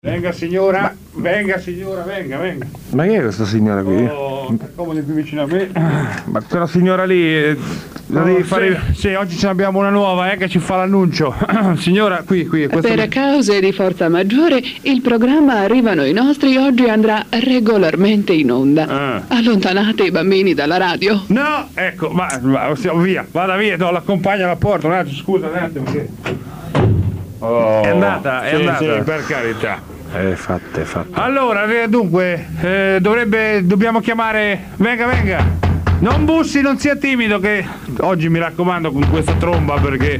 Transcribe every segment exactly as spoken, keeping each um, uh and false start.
Venga signora, ma... venga signora, venga, venga. Ma chi è questa signora qui? Oh, comodi più vicino a me. Ma quella signora lì, eh, la oh, devi fare... Sì, sì, oggi ce ne abbiamo una nuova, eh, che ci fa l'annuncio. Signora, qui, qui. Per è... cause di forza maggiore, il programma Arrivano i nostri oggi andrà regolarmente in onda. Ah. Allontanate i bambini dalla radio. No, ecco, ma, ma via, vada via, no, l'accompagno alla porta, un attimo, scusa, un attimo. Che... Oh, è andata, è sì, andata. Sì, per carità. Eh, fatte, fatte. Allora, dunque, eh, dovrebbe, dobbiamo chiamare... Venga, venga. Non bussi, non sia timido, che oggi mi raccomando con questa tromba, perché...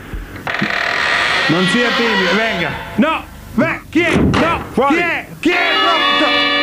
Non sia timido, venga. No, beh, chi è? No, fuori. Chi è? Chi è? No,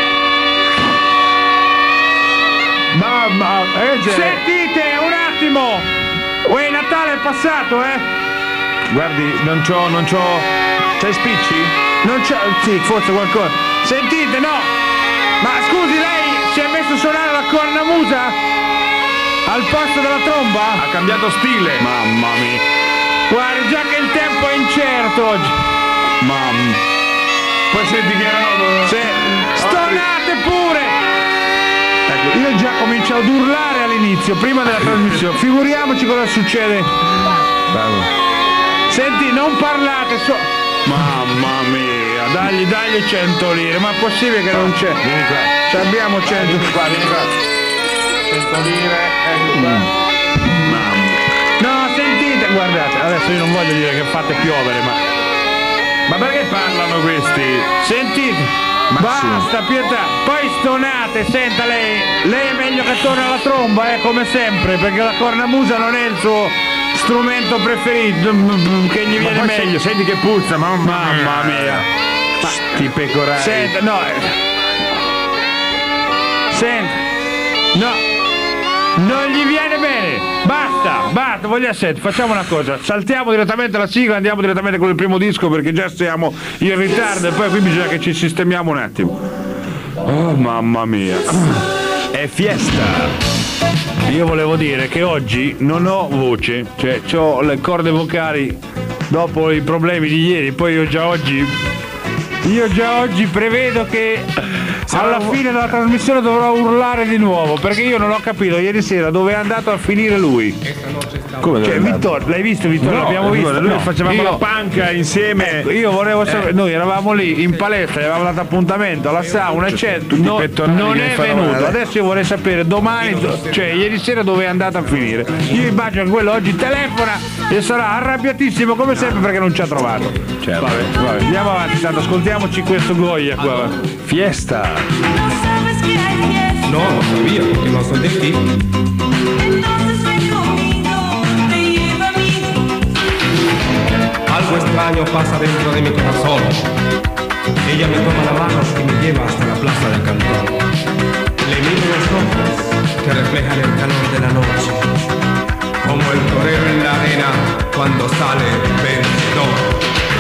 no. Mamma, eh, sentite, un attimo. Uè, Natale è passato, eh? Guardi, non c'ho, non c'ho... C'hai spicci? Non c'ho... Sì, forse qualcosa. Sentite, no! Ma scusi, lei si è messo a suonare la cornamusa? Al posto della tromba? Ha cambiato stile. Mamma mia. Guardi, già che il tempo è incerto oggi. Mamma. Poi senti che erano... Se... Stonate pure! Ecco, io già cominciavo ad urlare all'inizio, prima della trasmissione. Figuriamoci cosa succede. Bravo. Senti, non parlate, so... Mamma mia, dagli, dagli cento lire, ma è possibile che non c'è? Vieni qua. Ci abbiamo cento... Vieni qua, vieni qua. cento lire, ecco qua. Mm. Mamma. No, sentite, guardate, adesso io non voglio dire che fate piovere, ma... Ma perché parlano questi? Sentite, Massimo. Basta, pietà, poi stonate, senta lei, lei è meglio che torni alla tromba, eh, come sempre, perché la cornamusa non è il suo... strumento preferito che gli viene meglio. Senti che puzza, mamma, mamma mia. Ma sti pecorari. Senta, no. Senta. No. Non gli viene bene. Basta, basta, voglio sentire. Facciamo una cosa. Saltiamo direttamente la sigla, andiamo direttamente con il primo disco perché già siamo in ritardo e poi qui bisogna che ci sistemiamo un attimo. Oh, mamma mia. È fiesta. Io volevo dire che oggi non ho voce, cioè ho le corde vocali dopo i problemi di ieri, poi io già oggi io già oggi prevedo che alla fine della trasmissione dovrò urlare di nuovo, perché io non ho capito ieri sera dove è andato a finire lui. Come cioè, Vittorio, l'hai visto Vittorio? No, l'abbiamo visto? Noi no. facevamo io, la panca insieme. Ecco, io volevo sapere, eh. noi eravamo lì in palestra, avevamo dato appuntamento alla sauna, eccetera. No, non è venuto. Adesso io vorrei sapere domani, cioè ieri sera dove è andato a finire. Io immagino che quello oggi telefona e sarà arrabbiatissimo come sempre perché non ci ha trovato. Certo. Vabbè, vabbè. Andiamo avanti, tanto ascoltiamoci questo Goya qua. Fiesta. No, lo sabía porque no soy de aquí. Algo extraño pasa dentro de mi corazón. Ella me toma la mano y me lleva hasta la plaza del cantón. Le miro los ojos que reflejan el calor de la noche, como el torero en la arena cuando sale vencedor.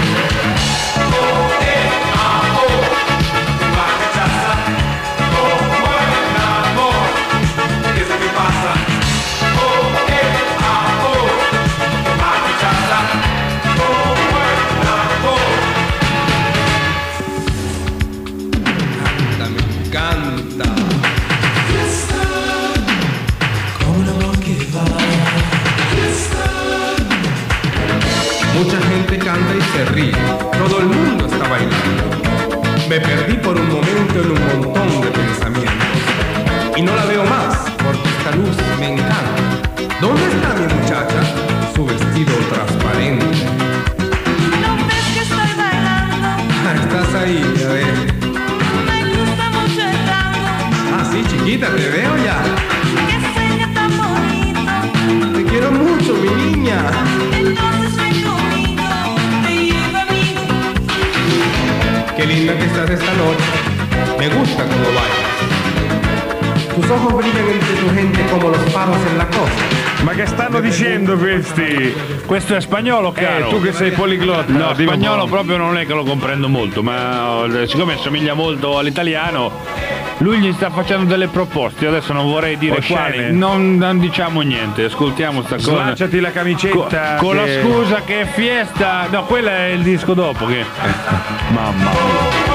Mucha gente canta y se ríe, todo el mundo está bailando. Me perdí por un momento en un montón de pensamientos y no la veo más porque esta luz me encanta. ¿Dónde está mi muchacha? Su vestido transparente. ¿No ves que estoy bailando? Ah, estás ahí, a ver. Me gusta mucho el tango. Ah, sí, chiquita, te veo ya. Qué sueño tan bonito. Te quiero mucho, mi niña. Entonces ven conmigo, te llevo a mí. Qué linda que estás esta noche. Me gusta cómo bailas. Tus ojos brillan entre tu gente come los faros en la costa. Ma che stanno dicendo questi? Questo è spagnolo, caro. Eh, tu che sei poliglotta. No, spagnolo proprio non è che lo comprendo molto, ma siccome assomiglia molto all'italiano, lui gli sta facendo delle proposte, adesso non vorrei dire Oscene. quali, non, non diciamo niente, ascoltiamo sta cosa. Slacciati la Co- camicetta. con la che- scusa che è fiesta, no, quello è il disco dopo che. Mamma mia.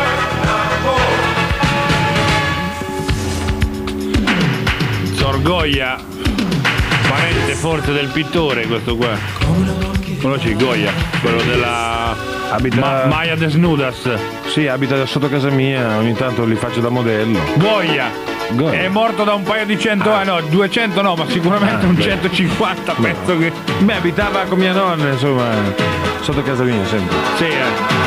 Sorgoia, parente forse del pittore questo qua. Conosci Goya, quello della Abita- Ma- Maya Desnudas. Sì, abita sotto casa mia, ogni tanto li faccio da modello. Goya. Goya. È morto da un paio di cento anni, no, duecento no, ma sicuramente Ah, un beh. centocinquanta penso che. Beh, abitava con mia nonna, insomma, sotto casa mia sempre. Sì, eh.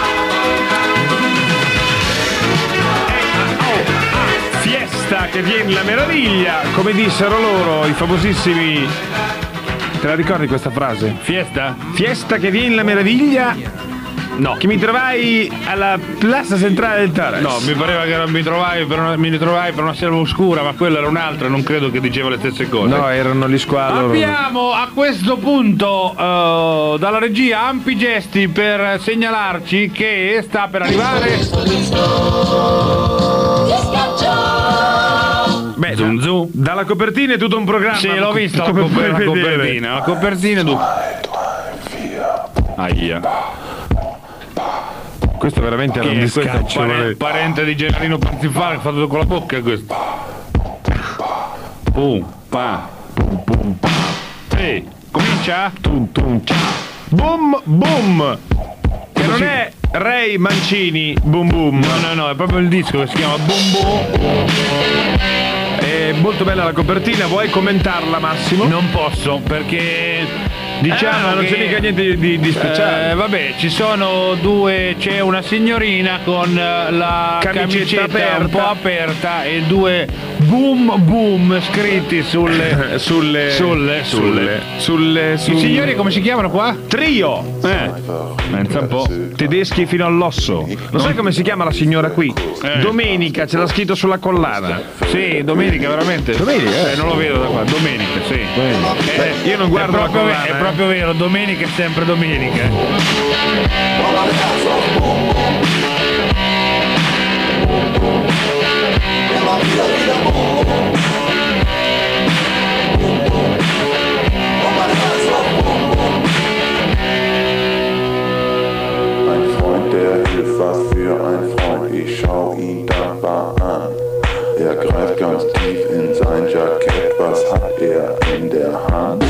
Fiesta che viene la meraviglia, come dissero loro, i famosissimi. Te la ricordi questa frase? Fiesta? Fiesta che viene la meraviglia, No. che mi trovai alla Piazza Centrale del Taras. No, mi pareva che non mi trovai per una, mi ritrovai per una selva oscura, ma quella era un'altra, non credo che diceva le stesse cose. No, erano gli squadri. Abbiamo a questo punto eh, dalla regia ampi gesti per segnalarci che sta per arrivare Beh, Zum da- Zum. dalla copertina è tutto un programma. Sì, l'ho vista la, come coper- puoi la vedere. copertina. La copertina du- Aia. Questo veramente era Che un è questo? discaccio. Pare- parente di Gennarino Parzifale che fa tutto con la bocca questo. Pum, pa. Ehi, comincia? Tum, tum, cia. Boom, boom. Che non è Ray Mancini, boom boom. No, no, no, è proprio il disco che si chiama Boom Boom. È molto bella la copertina, vuoi commentarla Massimo? Non posso perché diciamo Ah, non che, c'è mica niente di, di- di speciale. eh, vabbè, ci sono due, c'è una signorina con eh, la Camicetta camicetta un po' aperta. aperta e due boom boom scritti sulle sulle sulle sulle sulle I sul- signori come si chiamano qua? Trio Eh, pensa un po'. tedeschi fino all'osso. Lo sai come si chiama la signora qui? Eh. Domenica, ce l'ha scritto sulla collana. Sì, domenica veramente. Domenica, eh. non lo vedo da qua, domenica, sì. Beh, io non guardo è la proprio, collana, è eh. proprio vero, domenica è sempre domenica. Ein Freund, der hilft, was für ein Freund. Ich schau ihn dankbar an. Er greift ganz tief in sein Jackett. Was hat er in der Hand?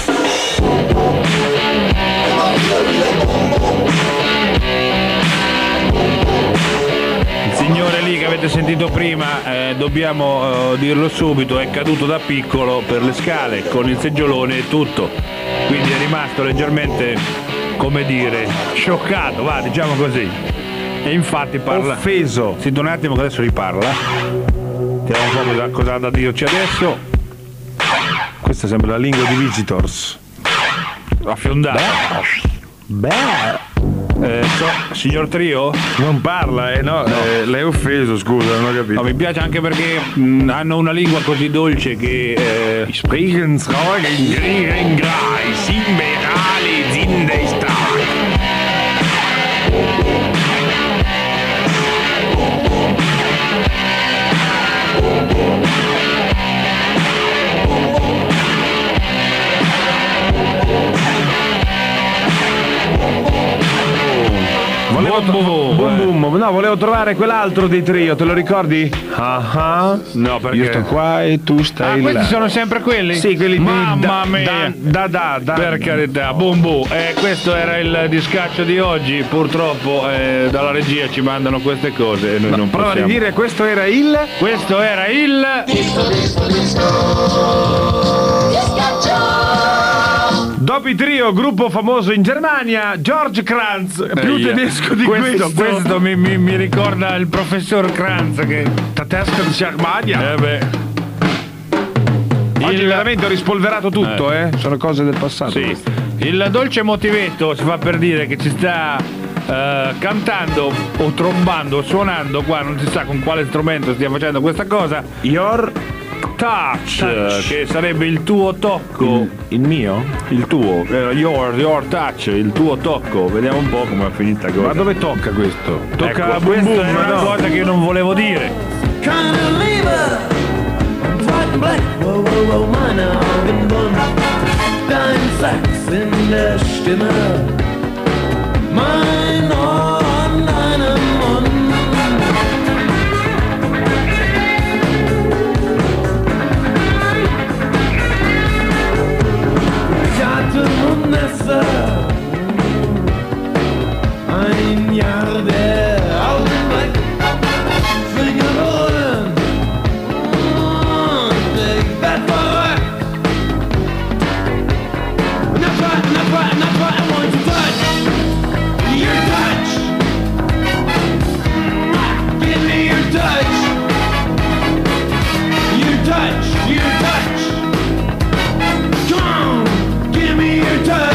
Il signore lì che avete sentito prima, eh, dobbiamo eh, dirlo subito, è caduto da piccolo per le scale con il seggiolone e tutto. Quindi è rimasto leggermente, come dire, scioccato, va, diciamo così. E infatti parla. Offeso. Senti un attimo che adesso riparla. Vediamo un po' cosa, cosa ha da dirci adesso. Questa sembra la lingua di Visitors. Affiondato. Beh, Eh, so, signor Trio? non parla, eh no, eh, l'hai offeso, scusa, non ho capito. No, mi piace anche perché mh, hanno una lingua così dolce che. Eh, Sprechen Fragen, Griegen, Grai, Simberali, Zindestai. Volevo Boom, boom, boom, eh. boom. No, volevo trovare quell'altro dei Trio, te lo ricordi? Ah ah. No, perché? Io sto qua e tu stai Ah, questi là. sono sempre quelli? Sì, quelli di Mamma da, mia! Da, da, da, da. Per carità, boom boom. Eh, questo era il discaccio di oggi. Purtroppo eh, dalla regia ci mandano queste cose e noi non Prova possiamo. di dire, questo era il... Questo era il. Dopo i Trio, gruppo famoso in Germania, George Kranz, più Eia. tedesco di questo. questo. Questo mi, mi- mi ricorda il professor Kranz che. Tedesco di Germania. Eh beh. Oggi Il- veramente ho rispolverato tutto, eh. Sono cose del passato. Sì. Il dolce motivetto si fa per dire che ci sta eh, cantando o trombando o suonando qua, non si sa con quale strumento stia facendo questa cosa. Your... Touch, Touch. che sarebbe il tuo tocco. Il mio? Il tuo, eh, your, your touch, il tuo tocco. Vediamo un po' come è finita cosa. Ma dove tocca questo? Tocca Ecco, a boom questa boom, è una no? cosa che io non volevo dire. keine Liebe und zweiten Blick, wow, wow, wow, meine Augen bunt, dein Sex in der Stimme, mein Ohr an deinem Mund. Ich hatte Hundnester, ein Jahr der Augen weg, Finger rollen und ich werd verrückt. That's right, that's right, that's right, I want to touch your touch. Give me your touch. Your touch, your touch. Come on, give me your touch.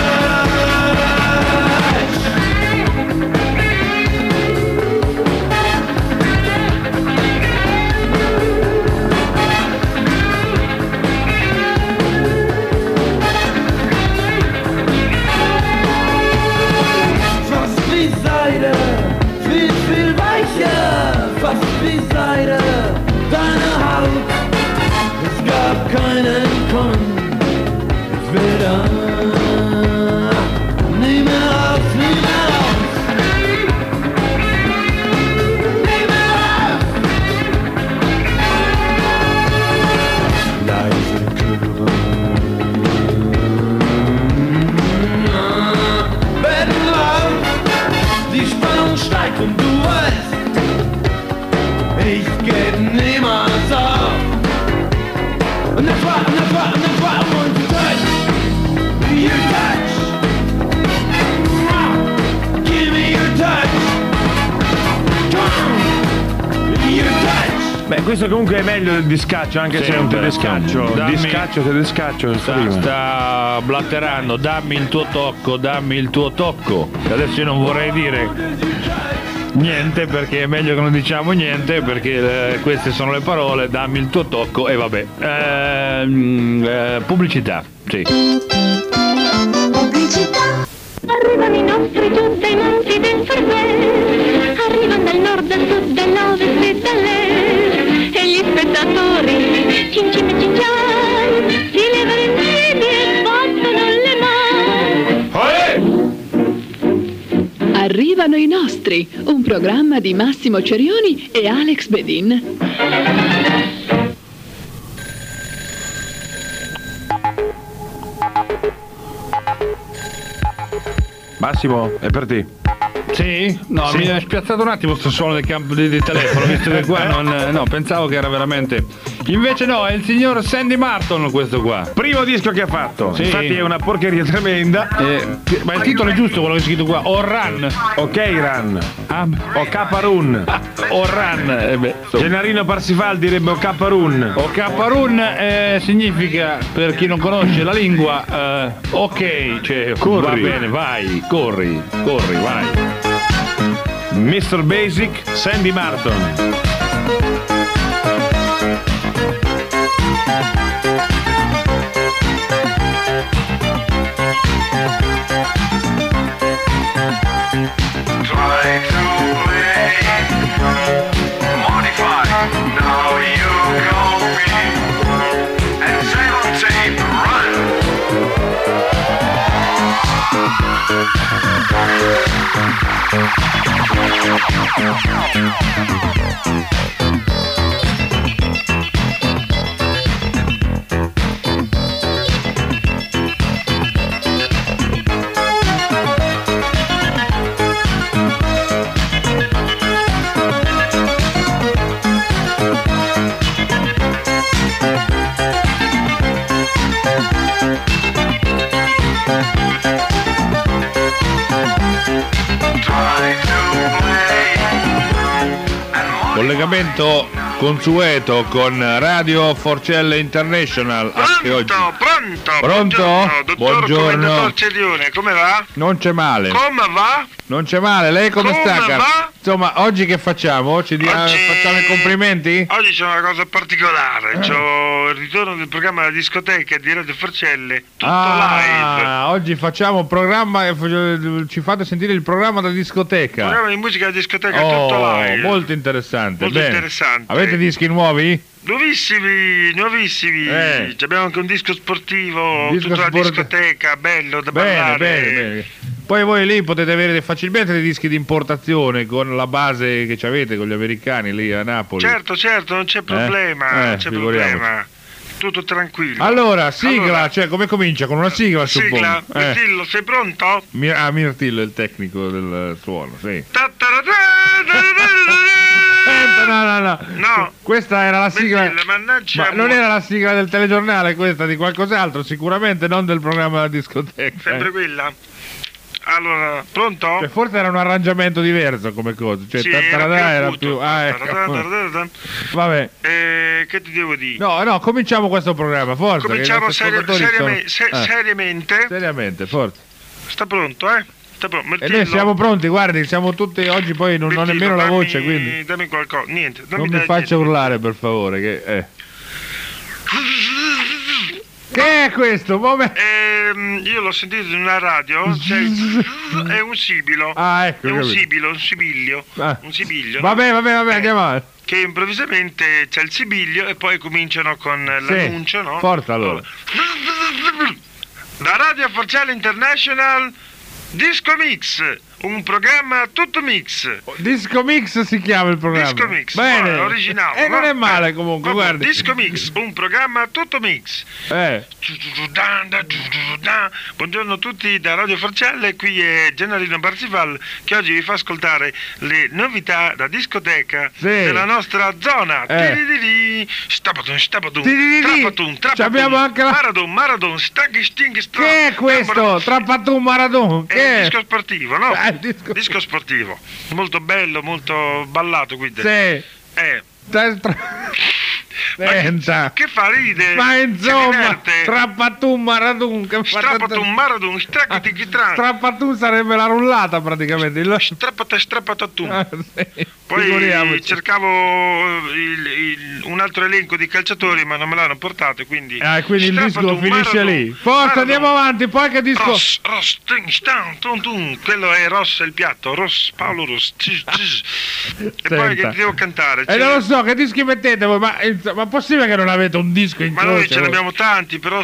Fast wie Seide, viel, viel weicher, fast wie Seide, deine Haut. Es gab keinen Grund, ich will da nie mehr raus, nie mehr raus. Nie mehr raus. Leise Chöre, werden laut, die Spannung steigt und du weißt, ich geb niemals auf. And that's why, and that's why, and that's why I want to touch your touch. Give me your touch. Come on, your touch. Beh, questo comunque è meglio del discaccio, anche se è un tedescaccio. Dammi- Discaccio, tedescaccio. Sta, prima. sta blatterando, dammi il tuo tocco, dammi il tuo tocco. Adesso io non vorrei dire niente perché è meglio che non diciamo niente perché eh, queste sono le parole, dammi il tuo tocco e vabbè. Ehm, eh, pubblicità, sì. Pubblicità. Arrivano i nostri giù dai monti del Forget, arrivano dal nord, dal sud, dall'ovest e dall'est, e gli spettatori, cin cin e cincian, si levano in piedi e battono le mani. Arrivano i nostri, un programma di Massimo Cerioni e Alex Bedin. Massimo, è per te. Sì? No, Sì. mi è spiazzato un attimo sto suono del campo di, di telefono, visto che qua non, no, pensavo che era veramente. Invece no, è il signor Sandy Martin questo qua. Primo disco che ha fatto. Sì. Infatti è una porcheria tremenda. Eh, ma il titolo è giusto quello che è scritto qua, O Run. Ok Run. Ah, O K Run. O Run. Eh beh, insomma. Gennarino Parsifal direbbe O K Run. O K-Run eh, significa, per chi non conosce la lingua, eh, ok, cioè, Corri. va bene, vai, corri, corri, vai. mister Basic, Sandy Martin. Try to play modify. Now you copy and save on tape. Collegamento consueto con Radio Forcella International anche oggi. Pronto, pronto. Pronto? Buongiorno, dottor Buongiorno. Commendatore Cerione, come va? Non c'è male. Come va? Non c'è male, lei come, Come sta? Car- va? Insomma, oggi che facciamo? Ci dia- Oggi- facciamo i complimenti? Oggi c'è una cosa particolare, c'ho il ritorno del programma La Discoteca di Radio Forcelle, tutto Ah, oggi facciamo un programma e f- ci fate sentire il programma della discoteca. live. Programma di musica da discoteca Oh, tutto live. molto interessante. Molto Bene. interessante. Avete dischi nuovi? Nuovissimi, nuovissimi. Eh. Abbiamo anche un disco sportivo, Disco tutta sport- la discoteca, bello da Bene, ballare. bene, bene. Poi voi lì potete avere facilmente dei dischi di importazione con la base che ci avete con gli americani lì a Napoli. Certo, certo, non c'è problema, Eh, non c'è figuriamoci. problema. Tutto tranquillo. Allora, sigla, Allora, cioè come comincia? Con una sigla, sigla, suppongo. Eh. Mirtillo, sei pronto? Mir- ah, Mirtillo è il tecnico del suono, sì. Eh, no, no, no. No. Questa era la sigla. Mirtillo, mannaggia, Ma non mo- era la sigla del telegiornale questa, di qualcos'altro, sicuramente non del programma della discoteca. Sempre eh. quella. Allora, pronto? Cioè, forse era un arrangiamento diverso come cosa, cioè Sì, tattaradà era era più più. acuto. Ah, ecco. Taradadadadada. Vabbè. Eh, che ti devo dire? No, no, cominciamo questo programma, forza. che i Cominciamo nostri seri- ascoltatori seriame- sono- se- eh, seriamente. seriamente, forza. Sta pronto, eh? Sta pronto. E Mirtillo, noi siamo pronti, guardi, siamo tutti oggi, poi non ho Mirtillo, nemmeno la dammi- voce, quindi Dammi qualcosa, niente. Dammi non mi da- faccia urlare per favore, che eh. Che è questo? Come? Ehm, io l'ho sentito in una radio, cioè, è un sibilo. Ah, ecco, È un capito. sibilo, un sibiglio. Ah. Un sibiglio. Vabbè, vabbè, vabbè, Eh, andiamo avanti. Che improvvisamente c'è il sibiglio e poi cominciano con l'annuncio, no? Forza allora. Da Radio Forcelle International, Disco Mix, un programma tutto mix. Disco Mix si chiama il programma. Disco Mix, Bene. buono, originale. E non no? è male Eh, comunque, proprio guardi. Disco Mix, un programma tutto mix. Eh. Buongiorno a tutti da Radio Forcelle, qui è Gennarino Barzival che oggi vi fa ascoltare le novità da discoteca Sì. della nostra zona. Eh. Tiririri, stapatum, stapatum, Tiririri. trapatum, trapatum, Abbiamo anche la- maradon, maradon, staghi, stinghi, stra- Che è questo? Trapatum Maradon. È Che un è? disco sportivo, no? Ah, il disco- Disco sportivo, molto bello, molto ballato qui dentro. Sì. Eh. Tra- tra- Senta. Che fa ride? Ma Si insomma, diverte? Trapatum Maradon. Che fa- Strapatum, maradon, straccati, chitran. Strapatum sarebbe la rullata praticamente. Il- Strappata, strappatatum. Ah, sì. Poi Figuriamoci. cercavo il- il- un altro elenco di calciatori, ma non me l'hanno portato, quindi... Ah, quindi il disco Strapatum, finisce maradon, lì. Forza, maradon. andiamo avanti. Poi che disco? Ross, Ross, ting, stan, tum, tum. Quello è Ross, il piatto. Ross, Paolo Ross. Cis, cis. E poi che Senta. ti devo cantare? E C'è- non lo so, che dischi mettete voi? Ma, eh, ma possibile che non avete un disco in Ma noi croce? ce ne voi? abbiamo tanti, però...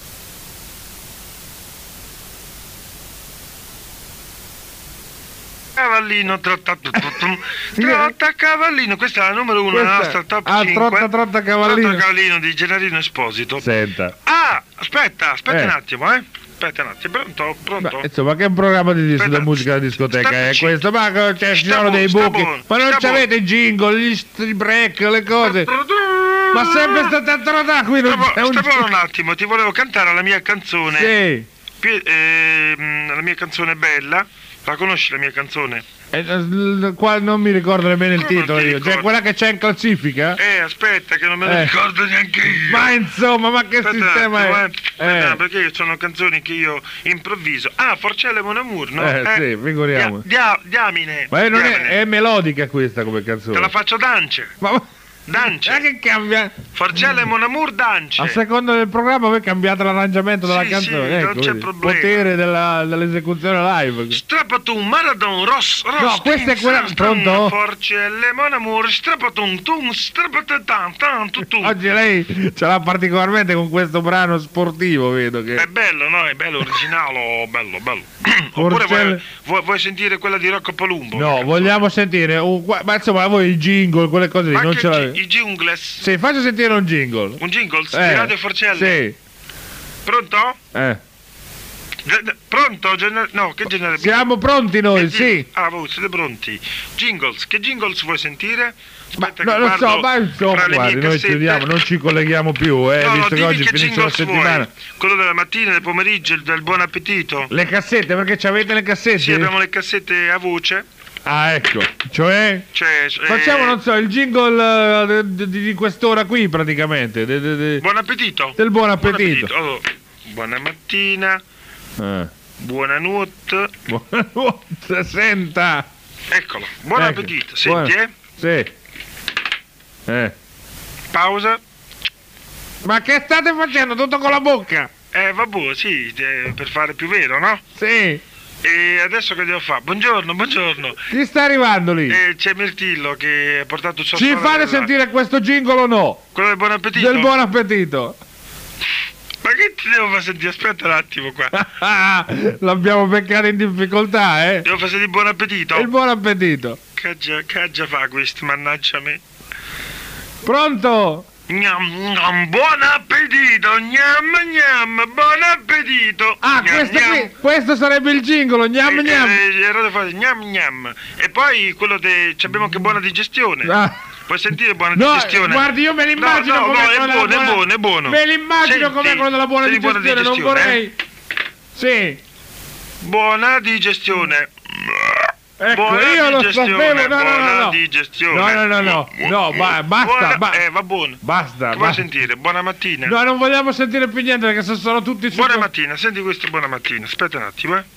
Cavallino, trotta, tutum, trotta cavallino, questa è la numero uno Questa- della nostra top ah, cinque. trotta, trotta cavallino. Trotta cavallino di Gennarino Esposito. Senta. Ah, aspetta, aspetta Eh. un attimo, eh. Aspetta un attimo, pronto, pronto. Ma, insomma, che programma di disco Aspetta, da musica da discoteca sta- è ci- questo? Ma eh, cioè, ci sta sono bu- dei sta buchi. buono, Ma non sta ci avete i jingle, gli stri break, le cose. Ma sempre sta da qui non Sta c'è un sta buono un jingle. attimo, ti volevo cantare la mia canzone. Sì. Pie- ehm, la mia canzone bella. La conosci la mia canzone? Eh, eh, qua non mi ricordo nemmeno il Come non titolo ti io. Cioè ricordi? quella che c'è in classifica? Eh, aspetta, che non me lo Eh. ricordo neanche io. Ma insomma, ma che Aspetta un sistema attimo, è? eh. Aspetta, Eh. perché sono canzoni che io improvviso. Ah, Forcelle Mon Amour, no? Eh, sì, figuriamo. Dia- dia- diamine. Ma non è, diamine. è melodica questa come canzone. Te la faccio dance. Ma, Dance. ma che cambia? Forcelle Mon Amour, dance. A seconda del programma voi cambiate l'arrangiamento della Sì, canzone. sì, ecco, non c'è vedi, problema. potere della- dell'esecuzione live. Strapatum, Maradon, Ross, Ross. No, questa è quella- Stum, pronto? Forcelle Mon Amour, Strapatum, tum, Strapatam, tam, tu, tu. Oggi lei ce l'ha particolarmente con questo brano sportivo, vedo che. È bello, no? È bello, originale, bello, bello. Oppure Forcelle- vuoi, vuoi, vuoi sentire quella di Rocco Palumbo? No, vogliamo sentire un, qua- ma insomma voi i jingle, quelle cose lì, Ma non anche ce i, l'avete. i jingles. Sì, faccia sentire un jingle. Un jingles Eh, di Radio Forcelle. Sì. Pronto? Eh. Gen- pronto? Gen- no, che genere? Siamo pronti noi, Che sì. jing- Ah, voi siete pronti. Jingles, che jingles vuoi sentire? Ma Aspetta no, che lo so, guardo ma insomma, tra le mie guardi, noi cassette. chiudiamo, non ci colleghiamo più, eh, No, no, visto che dimmi oggi che finisce la jingles settimana. vuoi. Quello della mattina, del pomeriggio, il del buon appetito. Le cassette, perché ci avete le cassette? Sì, abbiamo le cassette a voce. Ah, ecco, cioè Cioè, facciamo, eh, non so, il jingle eh, di, di quest'ora qui praticamente, de- de- de- Buon appetito. del buon appetito. Allora, buona mattina, Eh. buonanotte. Buonanotte, senta. Eccolo, buon Ecco, appetito. Senti, buona- eh? Sì. Eh. Pausa. Ma che state facendo? Tutto con la bocca? Eh, vabbè, sì, eh, per fare più vero, no? Sì. E adesso che devo fare? Buongiorno, buongiorno. Chi sta arrivando lì? Eh, c'è Mirtillo che ha portato il suo Ci fate sorella. sentire questo jingle o no? Quello del buon appetito? Del buon appetito. Ma che ti devo far sentire? Aspetta un attimo qua. L'abbiamo beccato in difficoltà, eh? Devo far sentire buon appetito? Il buon appetito. Che già, che già fa questo, mannaggia me. Pronto? Gnam, gnam, buon appetito, gnam gnam, buon appetito. Ah, gnam, questo gnam. qui, questo sarebbe il jingle, gnam Eh, gnam. eh, era da fare gnam gnam. E poi quello de... ci abbiamo anche buona digestione. Ah. Puoi sentire buona No, digestione? guardi, io me l'immagino no, no, come no, è quello buono, della è buona- buono, è buono. Me l'immagino Senti, come quello della buona senti, digestione, non digestione, vorrei. eh? Sì. Buona digestione. Ecco, Buona io lo digestione, sapevo, no, no, buona no, no. digestione. No, no, no, no, no, ba- basta, Buona- ba- eh, va buono. basta. Che vuoi basta. sentire? Buona mattina. No, non vogliamo sentire più niente perché se sono tutti su. Buona mattina, senti questo buona mattina. Aspetta un attimo, eh.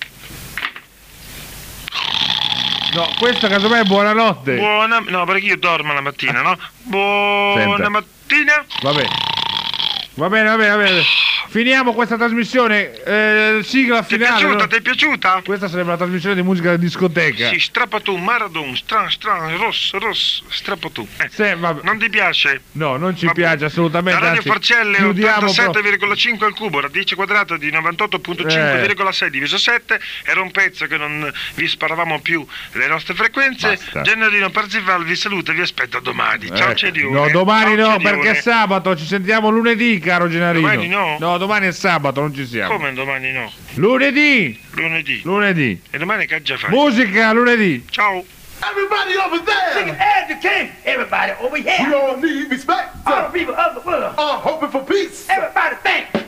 No, questo casomai è buonanotte. Buona, no, perché io dormo la mattina, no? Buona Senta. mattina. Va bene. Va bene, va bene, va bene. Finiamo questa trasmissione. Eh, sigla Ti è finale. piaciuta? no? Ti è piaciuta? Questa sarebbe una trasmissione di musica da discoteca. Sì, strappatum, maradon, stran, stran, rosso, rosso, strappatum. Eh, Sì, vabbè. non ti piace? No, non ci Vabbè. piace assolutamente. La Radio anzi, Forcelle chiudiamo ottantasette pro- virgola cinque al cubo, radice quadrata di novantotto virgola cinque virgola sei diviso sette, era un pezzo che non vi sparavamo più le nostre frequenze. Basta. Gennarino Parzival vi saluta e vi aspetta domani. Ciao Ecco. Celione. No, domani Ciao, no, Celione. perché è sabato, ci sentiamo lunedì, caro Gennarino. Domani no? No, domani è sabato, non ci siamo. Come domani no? Lunedì! Lunedì. Lunedì. E domani che già fai? Musica lunedì. Ciao. Everybody over there! Sing educate! Everybody over here! We all need respect! All the people of the world are hoping for peace! Everybody think!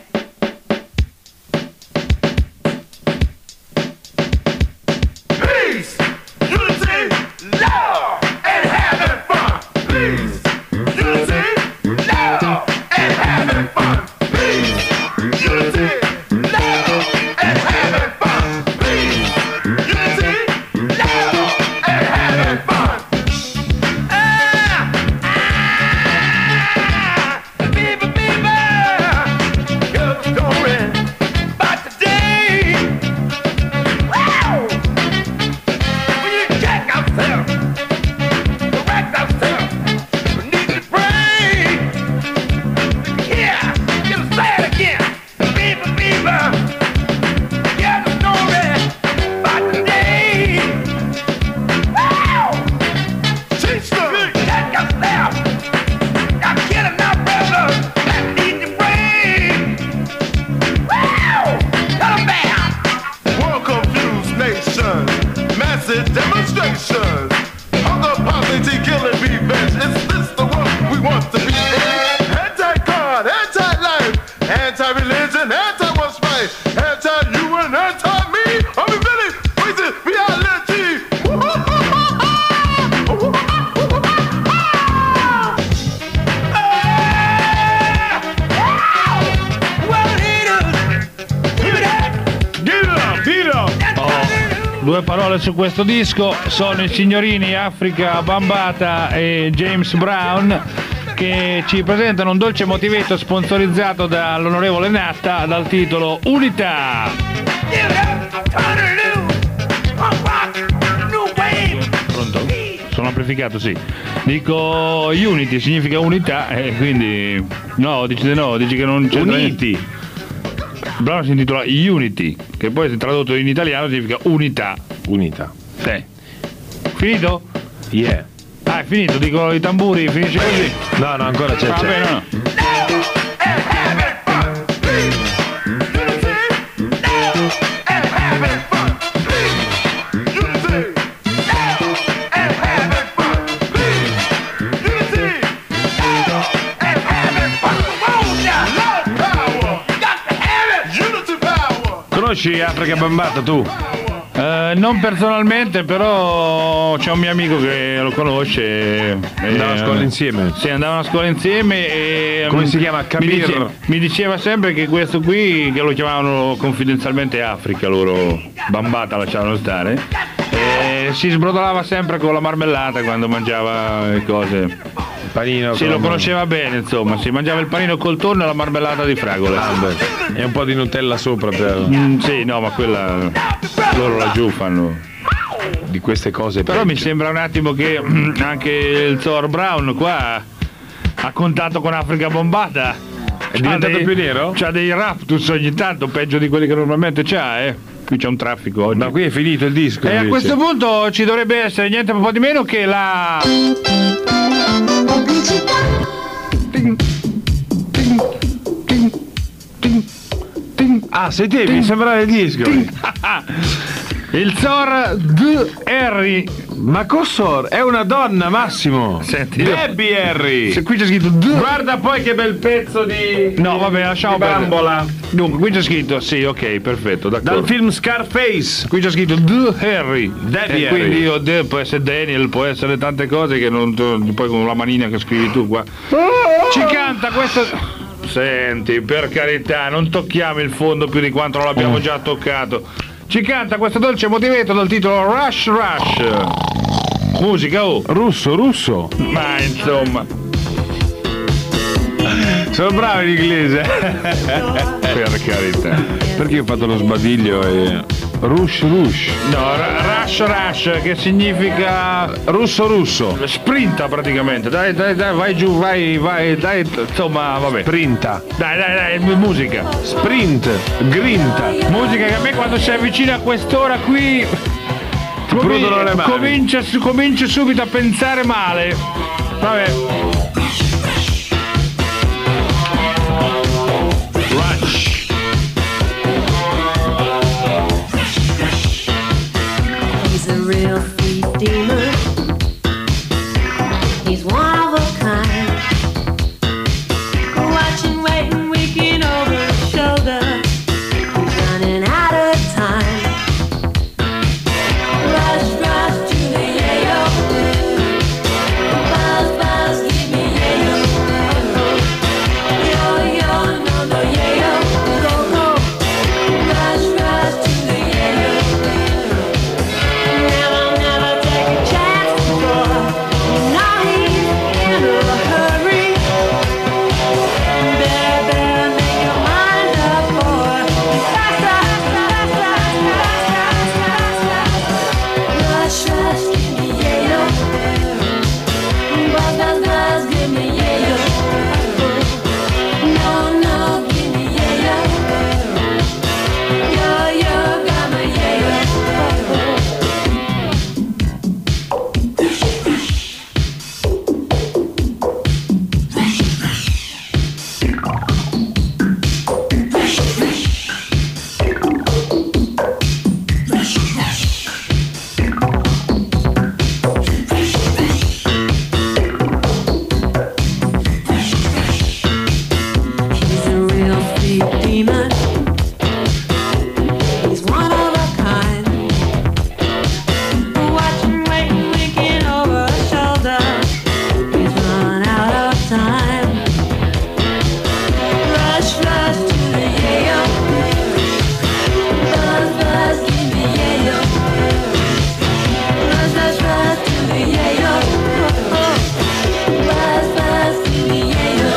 Peace! Unity! Love! And having fun! Peace! Unity! Love! And having fun! Peace! Unity! Love! And having fun! Peace! Unity! Love! And having fun! Ah! Ah! Fever, fever! Good story about today! Wow! When you check ourselves, correct ourselves, we need to pray! Yeah! Just say it again! Fever, fever! Get the story about today! Wow! Teach them! Check yourself! Got killing now, brother! That need to pray! Wow! Come down! World confused nations, massive demonstrations. Hunger, poverty, killing, revenge. Is this the world we want to be in? Anti-God, anti-life, anti-religion, anti-what's right, anti-you and anti-me. Are we really facing reality? Due parole su questo disco sono i signorini Africa Bambata e James Brown che ci presentano un dolce motivetto sponsorizzato dall'onorevole Natta dal titolo Unità. Pronto? Sono amplificato, sì. Dico Unity significa unità e quindi no, dici di no, dici che non c'è Uniti. Il brano si intitola Unity, che poi se tradotto in italiano significa unità. Unità. Sì. Finito? Yeah. Ah, è finito, dico i tamburi, finisce così. No, no, ancora c'è. Va c'è. bene, no. Conosci Africa Bambata tu? Eh, non personalmente, però c'è un mio amico che lo conosce. e- Andavano a scuola insieme? Sì, andavano a scuola insieme e Come mm, si chiama? Mi, Kabir? dice- mi diceva sempre che questo qui, che lo chiamavano confidenzialmente Africa, loro Bambata lasciavano stare, e si sbrodolava sempre con la marmellata quando mangiava le cose. Panino. Sì, lo conosceva bene, insomma, si mangiava il panino col tonno e la marmellata di fragole. Ah, e un po' di Nutella sopra per... Mm, sì, no, ma quella loro laggiù fanno di queste cose. Però peggio. mi sembra un attimo che anche il Thor Brown qua ha contatto con Africa Bombata. È diventato dei, più nero? C'ha dei raptus ogni tanto, peggio di quelli che normalmente c'ha, eh. Qui c'è un traffico oggi. Ma qui è finito il disco. E invece. a questo punto ci dovrebbe essere niente un po' di meno che la... Ah, senti, mi sembrava il disco. Il Thor D. Harry. Ma Cossor è una donna, Massimo. Senti, Debbie Harry. Se qui c'è scritto D. Guarda poi che bel pezzo di... No, vabbè, lasciamo di bambola. perdere. Dunque, qui c'è scritto, sì, ok, perfetto, d'accordo. Dal film Scarface. Qui c'è scritto D. Harry. Debbie e Harry. quindi io, D, può essere Daniel, può essere tante cose che non... Poi con la manina che scrivi tu qua. Ci canta questo... Senti, per carità, non tocchiamo il fondo più di quanto non l'abbiamo già toccato. Ci canta questo dolce motivetto dal titolo Rush Rush. Musica, oh. Russo, russo. Ma insomma. Sono bravo in inglese. Per carità. Perché ho fatto lo sbadiglio e... Rush, rush. No, r- rush rush, che significa russo, russo. Sprinta praticamente. Dai, dai, dai, vai giù, vai, vai, dai, insomma, vabbè. Sprinta. Dai, dai, dai, musica. Sprint, grinta. Musica che a me quando si avvicina a quest'ora qui comin- prudono le mani. comincia, comincia subito a pensare male. Vabbè. Rush. He's a real sweet demon. He's one of a kind. Watching, waiting, winking over his shoulder. He's running out of time. Rush, rush to the yayo. Buzz, buzz, give me yayo. Yo, yo, no, no, yayo. Go, go. Rush, rush to the yayo. Never, never take a chance before. You know he's in a hurry. Better, better make your mind up for faster, faster, faster, faster. Rush, rush, give me yayo. Buzz, buzz, buzz, give me yayo. No, no, give me yayo. Yo, yo, got my yayo. He's a real sweet demon. He's one of a kind. Watching, waiting, winking over his shoulder. He's run out of time. Rush, rush to the yayo. Buzz, buzz, give me yayo. Rush, rush, rush to the yayo. Buzz, buzz, give me yayo.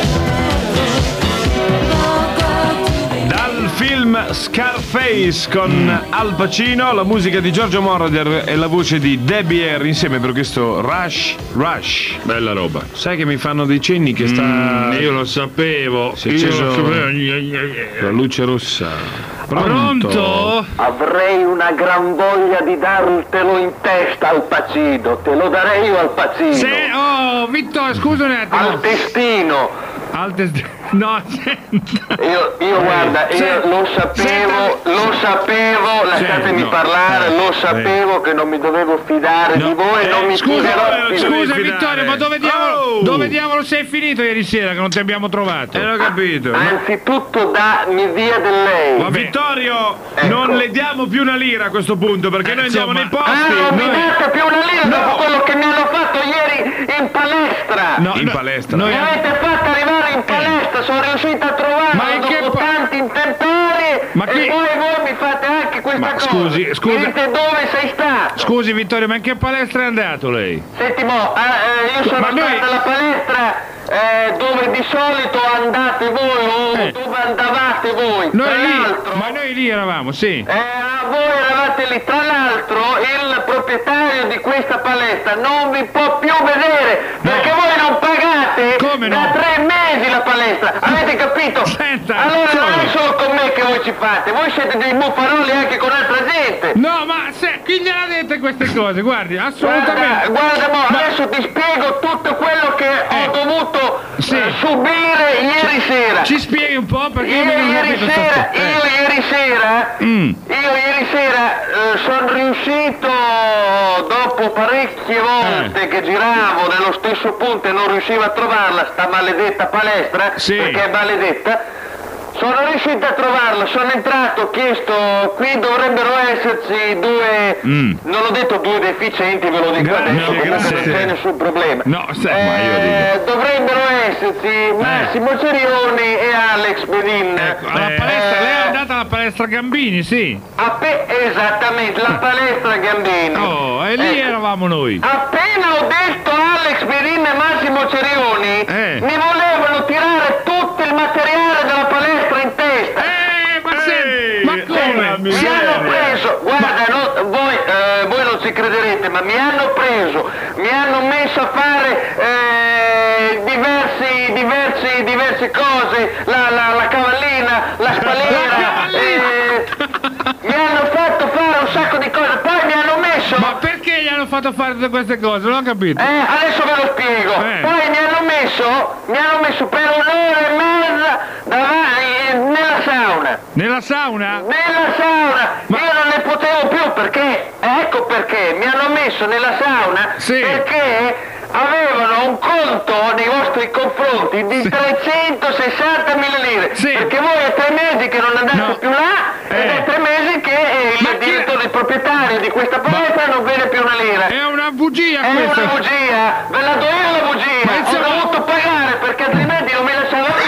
Dal film Scarface con Al Pacino, la musica di Giorgio Moroder e la voce di Debbie Harry insieme per questo Rush Rush. Bella roba. Sai che mi fanno dei cenni che sta... Mm, io lo sapevo. Si è Io acceso lo sapevo. la luce rossa. Pronto? Avrei una gran voglia di dartelo in testa al Pacino, te lo darei io al Pacino. Se, oh, Vittorio, scusa un attimo. Al testino. Al testino. No, senta. Io, io guarda, io Senta, lo sapevo, senta. lo sapevo, lasciatemi no, parlare, eh, lo sapevo che non mi dovevo fidare No, di voi e eh, non mi scusa, fiderò più. scusa Vittorio, ma dove diavolo, Oh! dove diavolo sei finito ieri sera che non ti abbiamo trovato? Eh, l'ho capito. Anzitutto dammi via del lei. Vabbè. Vittorio, Ecco. non le diamo più una lira a questo punto perché Eh, noi andiamo nei insomma. posti. Ah, non mi Noi- date più una lira No. dopo quello che mi hanno fatto ieri in palestra. No, in no, palestra. noi- Mi avete fatto arrivare in palestra, sono riuscito a trovarlo Ma in che dopo pa- tanti intemperi Ma e chi- poi voi mi fate anche questa Ma cosa. scusi, scusa. Dite dove sei stato. Scusi Vittorio, ma in che palestra è andato lei? Senti mo, eh, eh, io sono Ma stato noi- alla palestra palestra eh, dove di solito andate voi o Eh. dove andavate voi. Noi Tra lì, l'altro, ma noi lì eravamo, sì. eh, voi eravate lì, tra l'altro il proprietario di questa palestra non vi può più vedere perché voi non pagate Come no? da tre mesi la palestra, avete capito? Senta, allora non solo. è solo con me che voi ci fate, voi siete dei buffaroli anche con altra gente. No, ma se, chi gliel'ha dette queste cose? Guardi, assolutamente. Guarda, guarda mo, Ma- adesso ti spiego tutto quello che Eh. ho dovuto Sì. eh, subire ieri sera. Ci spieghi un po' perché io Io non ho ieri capito sta sera, sto- eh. io ieri sera, Mm. io ieri sera eh, sono riuscito dopo parecchie volte Eh. che giravo nello stesso punto e non riuscivo a trovarla, sta maledetta palestra, Sì. perché è maledetta. Sono riuscito a trovarla, sono entrato, ho chiesto, qui dovrebbero esserci due, Mm. non ho detto due deficienti, ve lo dico Grazie, adesso, comunque grazie. non c'è nessun problema. No, sai, ma io Eh, dico. dovrebbero esserci Massimo Cerioni e Alex Bedin. Ecco, alla palestra, lei è andata alla palestra Gambini, sì. Appe- esattamente, la palestra Gambini. Oh, e lì Ecco. eravamo noi. Appena ho detto Alex Bedin e Massimo Cerioni, Eh. mi volevano tirare tutto il materiale della palestra in testa. Eh, ma se, ma come? Mi hanno preso, guarda, no, voi, eh, voi non ci crederete, ma mi hanno preso, mi hanno messo a fare eh, diversi, diversi, diverse cose, la, la, la cavallina, la spalliera, eh, mi hanno fatto fare un sacco di cose, poi mi hanno messo... Ma perché gli hanno fatto fare tutte queste cose? Non ho capito. Eh, adesso ve lo spiego. Eh. Poi mi hanno messo, mi hanno messo per un'ora e mezza davanti, nella sauna. Nella sauna? Nella sauna! Ma- Io non ne potevo più perché, ecco perché, mi hanno messo nella sauna Sì. perché avevano un conto nei vostri confronti di trecentosessantamila lire. Sì. Perché voi è tre mesi che non andate No. più là ed Eh. è tre mesi che eh, il Ma chi- direttore, il proprietario di questa palestra non vede più una lira. È una bugia È questa. una bugia, ve la do io la bugia, Ma ho insomma- dovuto pagare perché altrimenti non mi lasciava più.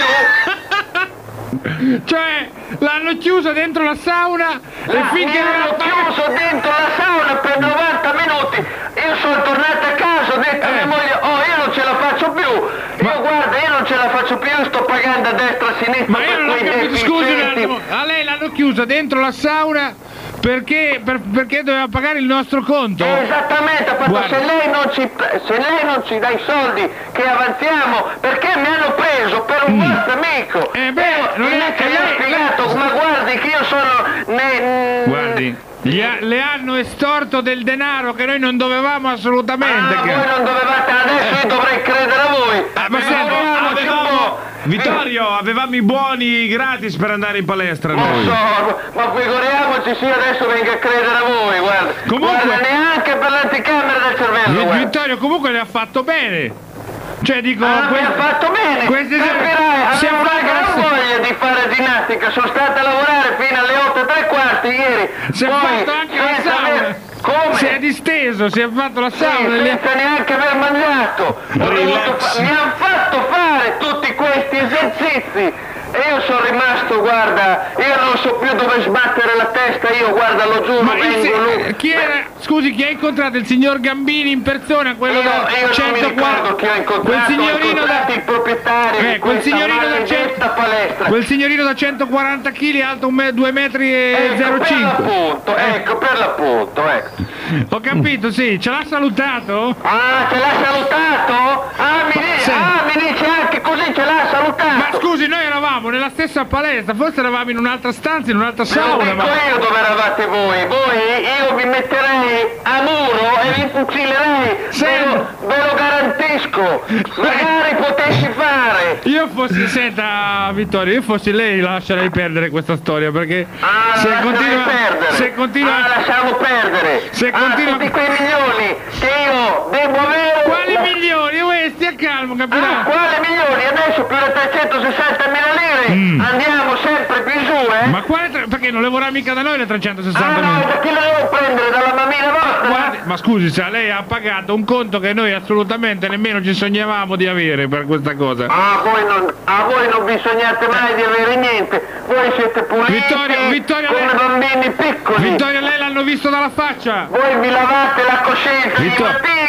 Cioè, l'hanno chiuso dentro la sauna e La- finché mi non hanno la paga- chiuso dentro la sauna per novanta minuti, io sono tornato a casa, ho detto a Eh. mia moglie, oh io non ce la faccio più, io guarda io non ce la faccio più, io sto pagando a destra e a sinistra Ma io per non ho quei capito, scusi un deficienti. attimo, a lei l'hanno chiusa dentro la sauna perché, per- perché doveva pagare il nostro conto? Eh, Esattamente, ha fatto, Guarda. se lei, non ci, se lei non ci dà i soldi che avanziamo, perché mi hanno preso per un vostro amico. Eh beh, Io non è- invece eh, gli ho lei- spiegato, ma guardi che io sono... Ne, Guardi, gli ha- le hanno estorto del denaro che noi non dovevamo assolutamente. Ah, che- voi non dovevate, adesso io dovrei credere a voi. Ah, ma senta, Figuriamoci un po'. Vittorio, avevamo i buoni gratis per andare in palestra Ma noi. so, ma figuriamoci se io adesso vengo a credere a voi, guarda. Comunque- Guarda, neanche per l'anticamera del cervello, Vi- guarda. Vittorio comunque le ha fatto bene. Cioè dico, Ah, mi que- ha fatto bene! questi Capirai, si è avevo una fatto- gran voglia di fare ginnastica, sono stata a lavorare fino alle otto e tre quarti ieri. Si è Poi, fatto anche la senza sauna. aver- Come? Si è disteso, si è fatto la Sì, sauna. lì- senza neanche aver mangiato. Ho dovuto fa- mi hanno fatto fare tutti questi esercizi. E io sono rimasto, guarda, io non so più dove sbattere la testa, io guarda, lo giuro, Ma il vengo si- lui. chi era? Scusi, chi ha incontrato il signor Gambini in persona? Quello Io, da io non mi centoquattro ricordo chi ho quel incontrato, ho signorino incontrato da il proprietario eh, di quel questa signorino da maledetta cento palestra. quel signorino da centoquaranta chili, alto un me- due metri e Ecco, zero per cinque. l'appunto, ecco, per l'appunto, ecco. Ho capito, sì, ce l'ha salutato? Ah, ce l'ha salutato? Ah, mi dice, Sì. ah, mi dice anche così, ce l'ha salutato. Ma scusi, noi eravamo nella stessa palestra, forse eravamo in un'altra stanza, in un'altra Ve lo sauna, dico ma io dove eravate voi, voi io vi metterei a muro e vi fucilerei, ve lo, ve lo garantisco, magari potessi fare. io fossi, senta Vittorio, io fossi lei lascerei perdere questa storia perché Ah, se lasciamo continua, perdere. se continua, Ah, lasciamo perdere. Se ah, continua- tutti quei milioni che io devo avere. quali la- milioni? Uè, stia calmo, Ah, capirà? quale milioni? Adesso più di trecentosessantamila lire Mm. andiamo sempre più in su, eh? Ma quale tre- perché non lavora mica da noi le Ah trecentosessanta no, mila? da chi la devo prendere? Dalla mammina vostra? Guardi, ma scusi, se lei ha pagato un conto che noi assolutamente nemmeno ci sognavamo di avere per questa cosa. Ah, voi non, a voi non vi sognate mai di avere niente, voi siete puliti Vittorio, Vittorio, come lei- bambini piccoli. Vittorio, lei l'hanno visto dalla faccia? Voi vi lavate la coscienza Vittor- di mattina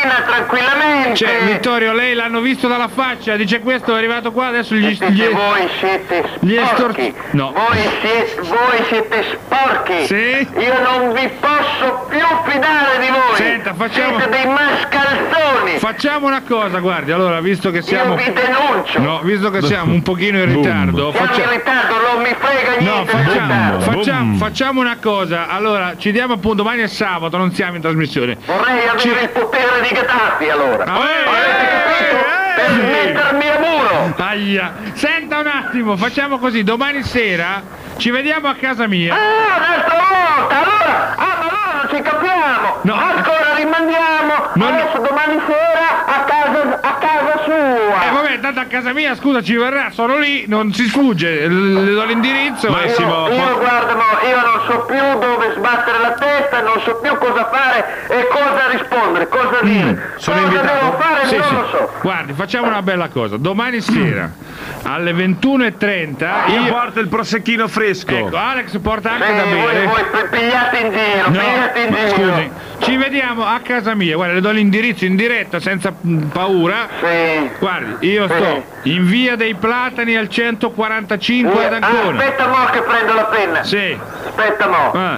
benzina tranquillamente. Cioè, Vittorio, lei l'hanno visto dalla faccia, dice questo è arrivato qua, adesso gli... Dite, gli voi siete gli sporchi. estor- no. Voi siete, voi siete sporchi. Sì? Io non vi posso più fidare di voi. Senta, facciamo... Siete dei mascalzoni. Facciamo una cosa, guardi, allora, visto che siamo... Io vi denuncio. No, visto che siamo un pochino in ritardo... Siamo faccia- in ritardo, non mi frega No, niente. facciamo, del facciamo, facciamo una cosa, allora ci diamo appunto, domani è sabato, non siamo in trasmissione. Vorrei avere Ci- il potere di Gheddafi allora. Ah, Avete capito? Per mettermi a muro. Aia. Senta un attimo, facciamo così, domani sera ci vediamo a casa mia. Ah, un'altra volta, allora, ah, ma allora non ci capiamo. No. Ancora rimandiamo. No, no. Adesso domani sera a casa, a casa sua. Eh vabbè, tanto a casa mia, scusa, ci verrà, sono lì, non si sfugge, le do l'indirizzo. Massimo, Io, io guarda, mo, io non so più dove sbattere la testa, non so più cosa fare e cosa rispondere, cosa dire. Sono cosa invitato. devo fare Sì, non sì. lo so. Guardi, facciamo una bella cosa. Domani sera alle ventuno e trenta io porto il prosecchino fresco. Ecco, Alex porta anche Sì, da voi, bere. voi pi- pigliate in giro, No, pigliate in ma giro. scusi, ci vediamo a casa mia, guarda, le do l'indirizzo in diretta senza mm, paura. Sì. Guardi, io Sì. sto in via dei Platani al centoquarantacinque ad Ah, Ancona. aspetta mo che prendo la penna. Sì. Aspetta mo. Ah.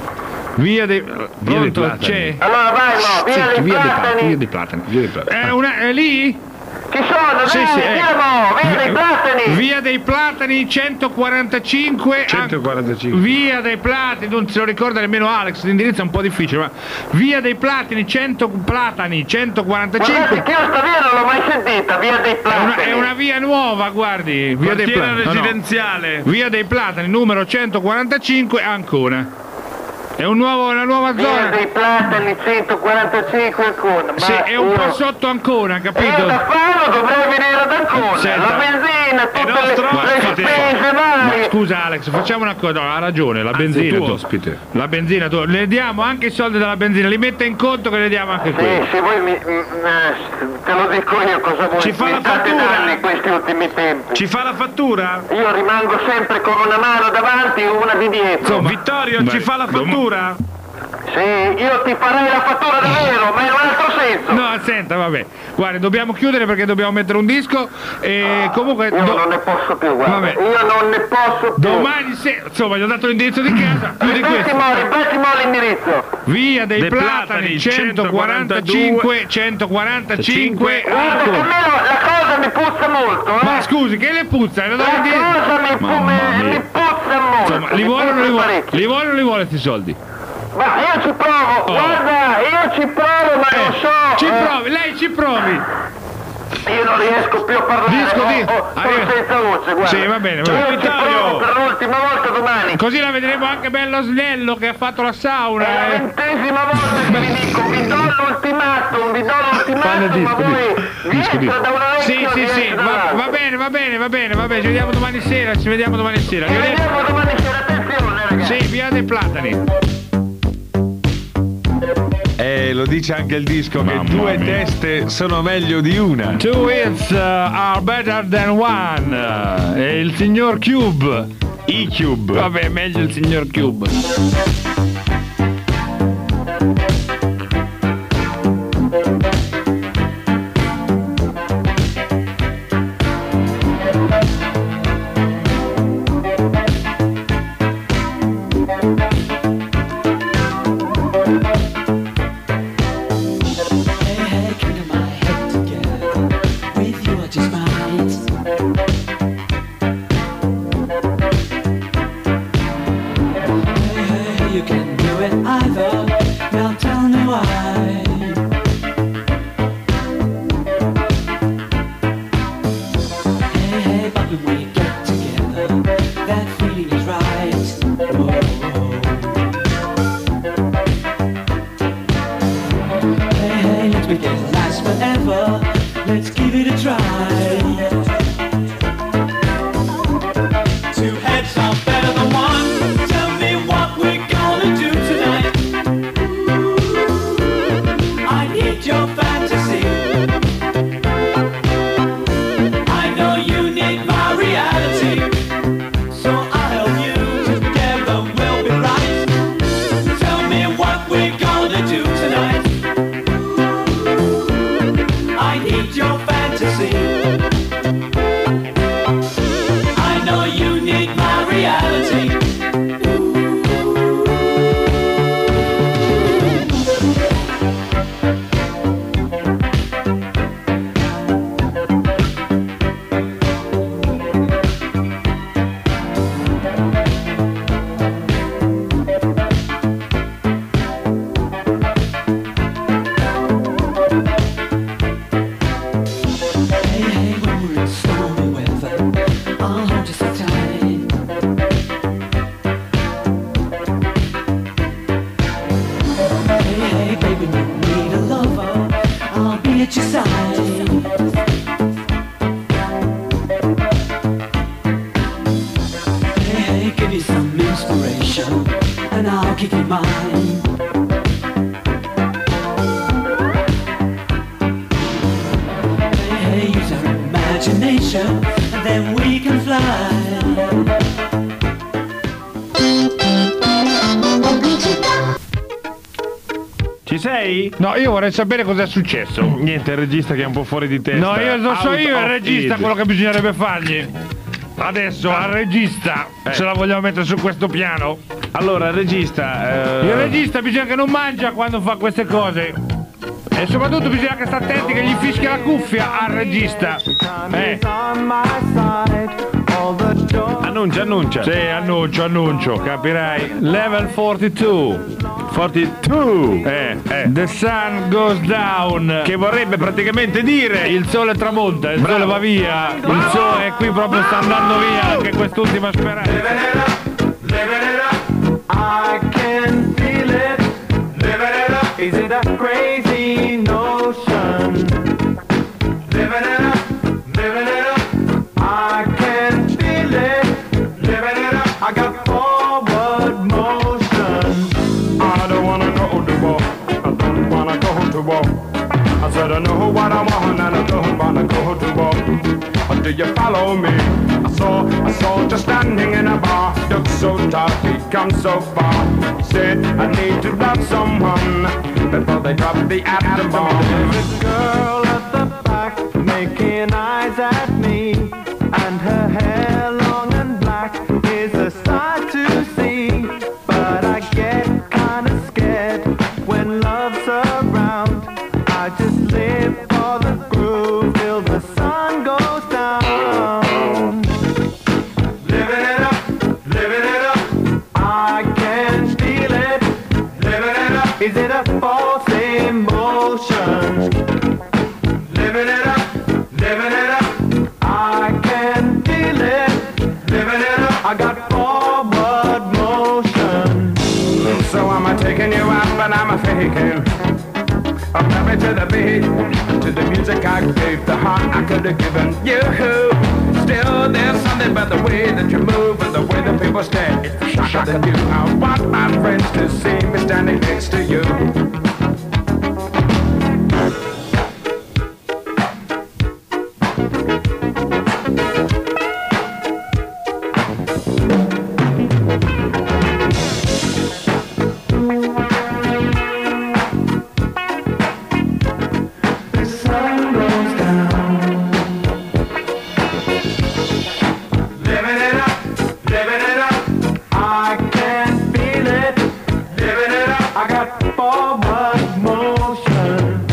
Via dei Pronto, Platani. c'è? Allora vai mo, via Sì, dei via dei Platani, platani. via dei Platani, via dei Platani. È, una, è lì? Chi sono? Sì, Vieni, sì, eh. via mo, via dei platani. Via dei Platani centoquarantacinque. centoquarantacinque. Via dei Platani, non se lo ricorda nemmeno Alex, l'indirizzo è un po' difficile, ma Via dei Platani cento Platani centoquarantacinque. Guardate che io sta via non l'ho mai sentita, via dei È platani. una, è una via nuova, guardi, via dei Quartiere Platani. no, no. residenziale. Via dei Platani, numero centoquarantacinque, Ancona. È un nuovo, una nuova Via zona. dei platani centoquarantacinque Ancona. Ma Sì, è un io- po' sotto Ancona, Io capito? da Fano dovrei venire ad Ancona. Senta. La benzina, tutte le, nostro le ospite. spese Ma varie. scusa Alex, facciamo una cosa, no, ha ragione, la benzina tuo tu, ospite. la benzina tu, le diamo anche i soldi della benzina, li mette in conto che le diamo anche Sì, quelli. se vuoi mi, mm, eh, te lo dico io cosa vuoi. Ci fa Mi la state fattura? danni questi ultimi tempi. Ci fa la fattura? Io rimango sempre con una mano davanti e una di dietro. Vittorio, Beh, ci fa la fattura? Sì, io ti farei la fattura davvero, ma in un altro senso. No, senta, vabbè, guardi, dobbiamo chiudere perché dobbiamo mettere un disco e comunque... Io do- non ne posso più, guarda. Vabbè. Io non ne posso più. Domani sera, insomma, gli ho dato l'indirizzo di casa, più di Ripeti questo. mo, ripeti mo l'indirizzo. Via dei Dei Platani Platani, centoquarantacinque centoquarantacinque Guarda che Ancona. almeno la cosa mi puzza molto, eh. Ma scusi, che le puzza? Le do La l'indirizzo. cosa mi, pu- Mamma mi, mia. mi puzza molto. Insomma, li mi vuole o non li puzza vuole? parecchio. Li vuole o non li vuole questi soldi? Ma io ci provo, guarda, io ci provo, ma non so. Oh. Ci eh, provi, lei ci provi. Io non riesco più a parlare. Disco, ho- disco. ho- sono Arriva. senza voce, guarda. Sì, va bene, va Io bene. ci provo per l'ultima volta domani. Così la vedremo anche bello snello che ha fatto la È la sauna. eh. ventesima volta che vi dico, vi do l'ultimatum, vi do Fanno l'ultimatum, ma disco, voi disco, vi disco, entra disco. da un Sì, orecchio sì, vi sì, esce va, dall'altro. va bene, va bene, va bene, va bene, ci vediamo domani sera, ci vediamo domani sera. Ci Arrivederci. vediamo domani sera, attenzione ragazzi. Sì, via dei Platani. Eh, lo dice anche il disco che Mamma due mia. teste sono meglio di una. Two hits uh, are better than one. Uh, e il signor Cube. E-Cube. Vabbè, meglio il signor Cube. Let's give it a try. Two heads are better than one. Tell me what we're gonna do tonight. I need your fantasy. I know you need my reality. So I'll help you. Together we'll be right. Tell me what we're gonna do tonight. keep in mind. Hey, use our imagination, and then we can fly. Ci sei? No, io vorrei sapere cosa è successo. Niente, il regista che è un po' fuori di testa. No, io lo so Out io il of regista it. quello che bisognerebbe fargli. Adesso al regista, Eh. se la vogliamo mettere su questo piano. Allora, il regista. eh, Il regista bisogna che non mangia quando fa queste cose. E soprattutto bisogna che sta attenti che gli fischia la cuffia al regista. Eh. Annuncia, annuncia. Sì, annuncio, annuncio, capirai. Level quarantadue. quarantadue. Eh, eh. The sun goes down. Che vorrebbe praticamente dire. Il sole tramonta, il Bravo. sole va via. Il sole qui proprio sta andando via anche quest'ultima speranza. I can feel it. Living it up. Is it a crazy notion? Living it up, living it up. I can feel it. Living it up. I got forward motion. I don't wanna go to war. I don't wanna go to war. I said I know what I want and I don't wanna go to war. But do you follow me? I saw a soldier standing in a bar. Looked so tough, he come so far. Said I need to love someone before they drop the atom bomb. There's a girl at the back making eyes at me, and her hair long and black is a sight to see. But I get kinda scared when love's around. I just live for the groove till the sun goes down. Living it up, living it up. I can feel it. Living it up. Is it a false emotion? Living it up, living it up. I can feel it. Living it up. I got forward motion. So I'm a taking you out, but I'm a faking. I'm married to the beat, to the music I gave, the heart I could have given you. Still, there's something about the way that you move and the way that people stare. It's the shock that you. I want my friends to see me standing next to you. The sun goes down. Living it up, living it up. I can feel it. Living it up. I got forward motion.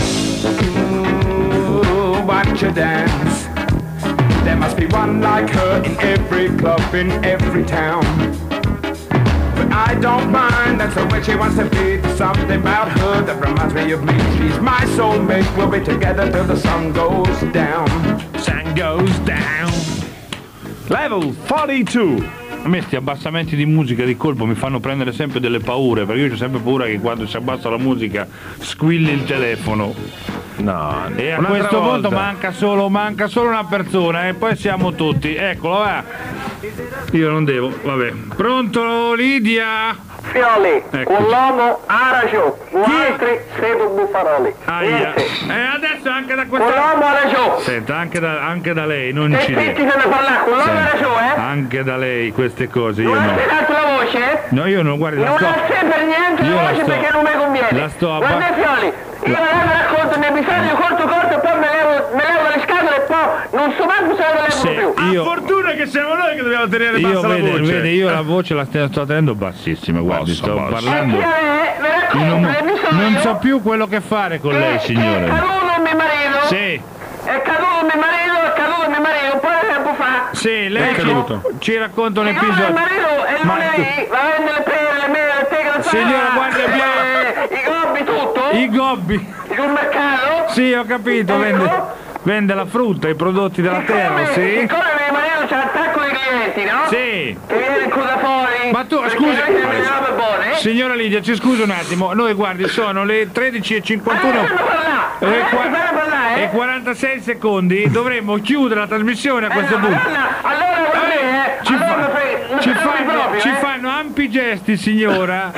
Ooh, watch you dance. There must be one like her in every club, in every town. But I don't mind, that's the way she wants to be. There's something about her that reminds me of me. She's my soulmate, we'll be together till the sun goes down. Sun goes down. Level quarantadue. A me sti abbassamenti di musica di colpo mi fanno prendere sempre delle paure, perché io ho sempre paura che quando si abbassa la musica squilli il telefono. No, E a un'altra questo volta. punto manca solo, manca solo una persona e poi siamo tutti. Eccolo, va. Io non devo, vabbè. Pronto, Lidia? Fioli, Ecco. un uomo ha ragione, un altri sedo buffaroli. Aia. E adesso anche da Un questa... uomo ha ragione. Senta, anche da, anche da lei, non E ci zitti se ne parla, un uomo ha ragione, eh? Anche da lei queste cose, io Non no. ha spiegato la voce? No, io non, guardi, la Non sto... ha sempre niente Io la la voce sto- perché non mi conviene. la sto abba- Guarda Fioli, io la racconto un episodio corto corto e poi me levo, me levo dalle scatole e poi non so manco se lo levo Sì, più. io- Fortuna che siamo noi che dobbiamo tenere Io bassa la vede, voce. vede, io la voce la sto, sto tenendo bassissima, guardi, Bassa, sto bassa. parlando. Eh, me racconto Io non, l'episodio. non so più quello che fare con lei, È signore. caduto mio marito. Sì, È caduto mio marito, è caduto mio marito un po' di tempo fa. sì, lei È caduto. ci, ci racconta un Siccome mio episodio. marito è Ma- lunedì, va a vendere le pere, le mele, le teghe, le Signora, guardi, abbiamo- eh, i gobbi, tutto. I gobbi. Sul mercato. Sì, ho capito, Ecco. vende, vende la frutta, i prodotti della terra, Siccome- sì. Siccome mio marito c'ha attacco di clienti, clienti, no? Sì. Che viene il fuori. Ma tu, perché scusi, noi siamo delle robe buone. signora Lidia, ci scusi un attimo, noi guardi, sono le tredici e cinquantuno e qua- e quarantasei secondi, dovremmo chiudere la trasmissione a questo punto. Allora, guardi, eh, Ci, allora fa- mi fai- mi ci fai fanno, proprio, ci eh. fanno ampi gesti, signora.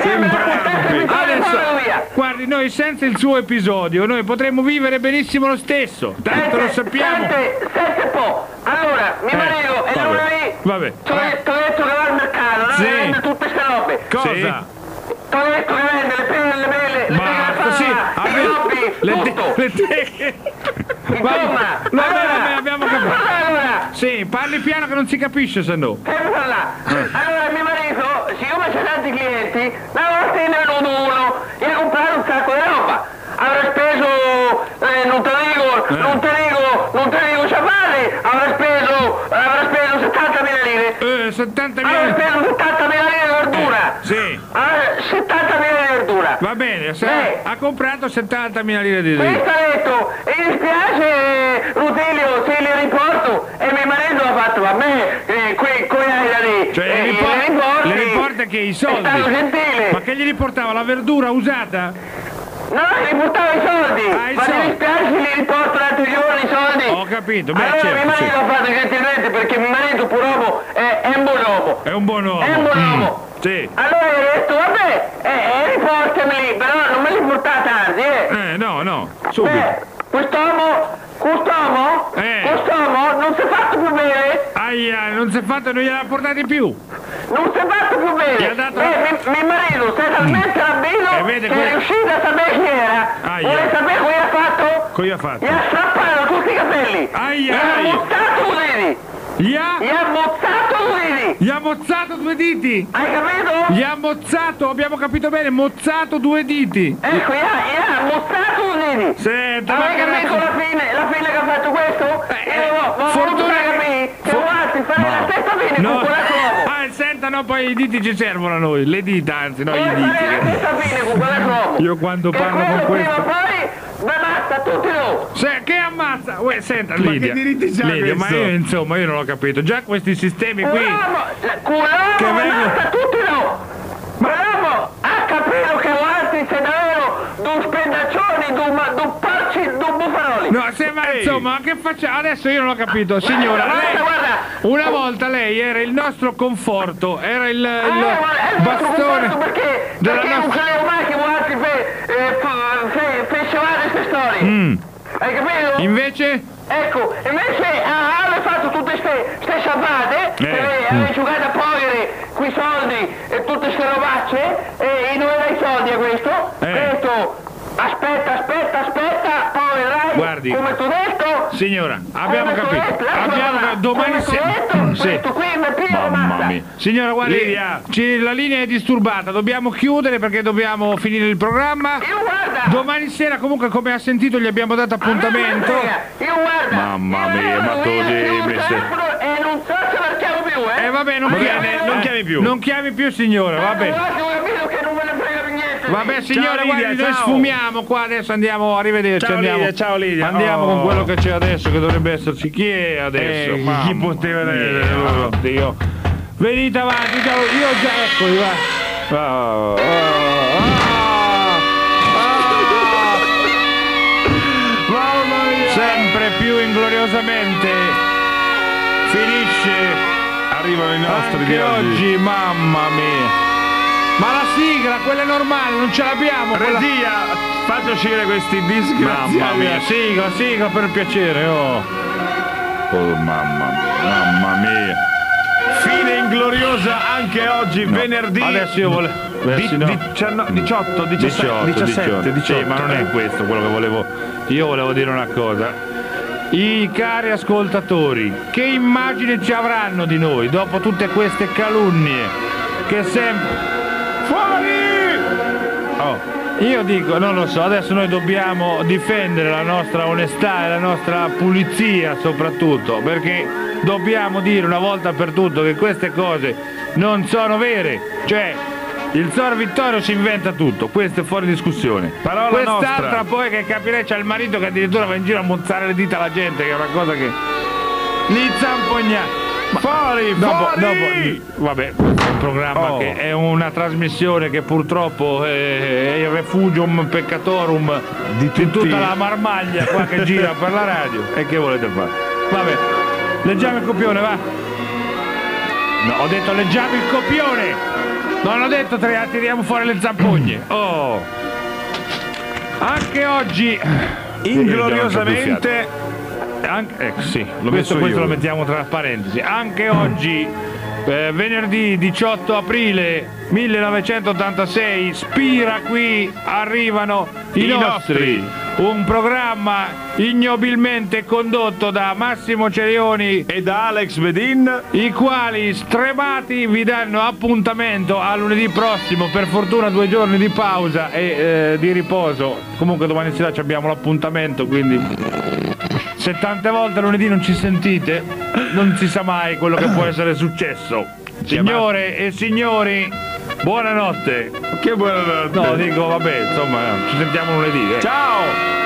Adesso, guardi, noi senza il suo episodio, noi potremmo vivere benissimo lo stesso. Tanto lo sappiamo. Sente, sente un po'. Allora, mio Eh, marito è vabbè, lunedì. vabbè. Ti ho detto ti ho detto che va al mercato, no? Sì. Che vende tutte queste robe. Cosa? Ti ho detto che vende le penne, le mele, le Basta, sì, i abbiamo- robbi, le te- tutto. le teche. Insomma, Va bene, allora, abbiamo capito. allora, Sì, parli piano che non si capisce se no. sempre là. Allora mio marito, siccome c'è tanti clienti, la volta ne è venuto uno e ha comprato un sacco di roba. Avrà speso, eh, non te lo dico, non te dico, non te dico ciabatte, avrà speso, avrà speso settantamila lire. Eh, settantamila. Avrà speso settantamila lire di verdura. Sì. Ah, settantamila di verdura. Va bene, se- Beh. ha comprato settantamila lire di Questo ha detto, e mi dispiace Rutilio se li riporto, e mio marito ha fatto a me, eh, qui, qui hai da lì. Cioè, eh, le, i ripor- riporti, le riporta che i soldi. È stato gentile. Ma che gli riportava la verdura usata? No, mi riportava i soldi, Ah, i ma soldi. mi dispiace li riporto l'altro giorno i soldi. Ho capito, beh, allora certo, mio marito sì. ha fatto gentilmente perché mio marito purtroppo è, è un buon uomo. È un buon uomo. È un buon uomo. Mm, sì. Allora gli ho detto, vabbè, eh, eh, riportameli, però non me li portate tardi, eh. Eh, no, no, subito. Beh, quest'uomo, quest'uomo, Eh. quest'uomo non si è fatto più bene. Aia, non si è fatto, non gliel'ha portati più. Non si è fatto più bene. Gli ha dato- Eh, mio, mio marito si è talmente rabbino Eh, vede, che que- è riuscito a sapere chi era. Aia. Vuole sapere cosa ha fatto? Cosa ha fatto? Gli ha strappato tutti i capelli. Aia, Gli ha aia. mozzato due diti. Gli ha, Gli ha mozzato due diti. gli ha mozzato due diti. Hai capito? Gli ha mozzato, abbiamo capito bene, mozzato due diti. Ecco, gli ha, gli ha mozzato due diti. Senta, ma Hai che capito razza- la fine, la fine che ha fatto questo? Eh, Io ho voluto fortuna- capire che guardi, fare la stessa fine No. con quell'uomo. Ah, senta, no, poi i diti ci servono a noi, le dita anzi, no, i Vuole fare la diti. stessa fine con quell'uomo. Io quando Che parlo con quello prima questo... o poi vi ammazza tutti noi. Se, che ammazza? Uè, senta, Ma Lidia, che diritti c'ha Lidia, ma questo? io insomma, io non ho capito. Già questi sistemi qui... Quell'uomo Che vi vengo- ammazza tutti noi. Quell'uomo ha capito che guardi se davvero due spendaccioni, due, due parci, due buffaroli. No, se, ma insomma, che facciamo? Adesso io non ho capito, signora. Guarda, Lei, guarda. una volta lei era il nostro conforto, era il, il Eh, guarda, è il nostro bastone conforto perché, della perché non nostra... sapevo mai che guardi fe, eh, fe, fe, fecevate queste storie. Mm. Hai capito? Invece? Ecco, invece ah, aveva fatto tutte queste sciabate, Eh, eh, mm. aveva giocato a poveri quei soldi e tutte queste robacce, e non aveva i soldi a questo. Eh. Questo, aspetta, aspetta, aspetta, poi vedrai, Guardi. come tu detto. Signora, abbiamo come tu capito. detto, lascia Abbiamo parlare. domani Come tu sera. detto, Sì. questo qui mi piglio la Mamma mazza. mia. Signora, guardi, Lidia. ci- la linea è disturbata, dobbiamo chiudere perché dobbiamo finire il programma. Io guarda. Domani sera comunque, come ha sentito, gli abbiamo dato appuntamento. Io guarda. Mamma io mia, ma vado così via, mi il stai- telefono e non so se la chiamo più, eh. Eh vabbè, non Va chiami, bene, non chiami più. Non chiami più, signora, va bene. Guarda, ho capito che non me ne frega più niente. Vabbè, signora, Lidia, guardi, noi ciao. sfumiamo qua, adesso andiamo, arrivederci. Ciao, andiamo, Lidia, ciao, Lidia. Andiamo Oh. con quello che c'è adesso, che dovrebbe esserci. Chi è adesso? Eh, Mamma chi poteva mia, essere loro? Dio. Venite avanti, ciao, io già, eccoli, va. Oh, oh, oh, Mamma mia. sempre più ingloriosamente finisce Arrivano i nostri anche di oggi. oggi, mamma mia. Ma la sigla, quella è normale, non ce l'abbiamo. quella- Regia, faccia uscire questi disgraziati. Mamma mia, sigla, sigla per piacere, oh. Oh mamma mia, mamma mia. Fine ingloriosa anche oggi, No, venerdì. adesso io volevo... Di- sì, no. diciannove, diciotto, diciassette, diciassette, diciotto. Sì, ma non è questo quello che volevo. Io volevo dire una cosa. I cari ascoltatori, che immagine ci avranno di noi dopo tutte queste calunnie? Che sempre. Fuori! Oh. Io dico, non lo so, adesso noi dobbiamo difendere la nostra onestà e la nostra pulizia soprattutto, perché dobbiamo dire una volta per tutto che queste cose non sono vere, cioè il Sor Vittorio si inventa tutto, questo è fuori discussione. Parola Quest'altra nostra. poi che capirei c'è il marito che addirittura va in giro a mozzare le dita alla gente, che è una cosa che... Li zampogna. Fuori, Dopo, fuori! dopo, vabbè, questo è un programma Oh. che è una trasmissione che purtroppo è, è il refugium peccatorum di, tutta la marmaglia qua che gira per la radio. E che volete fare? Vabbè, leggiamo il copione, va. No, ho detto leggiamo il copione. Non ho detto tre, tiriamo fuori le zampogne. Oh. Anche oggi Ingloriosamente. Anche, ecco, sì, L'ho questo, messo questo io. lo mettiamo tra parentesi. Anche oggi, eh, venerdì diciotto aprile millenovecentottantasei, Spira qui arrivano i, I nostri. nostri. Un programma ignobilmente condotto da Massimo Cerioni e da Alex Bedin, i quali stremati vi danno appuntamento a lunedì prossimo, per fortuna due giorni di pausa e eh, di riposo. Comunque domani sera ci abbiamo l'appuntamento, quindi se tante volte lunedì non ci sentite, non si sa mai quello che può essere successo. Signore e signori, buonanotte. Che buonanotte. No, dico vabbè, insomma, ci sentiamo lunedì. eh. Ciao!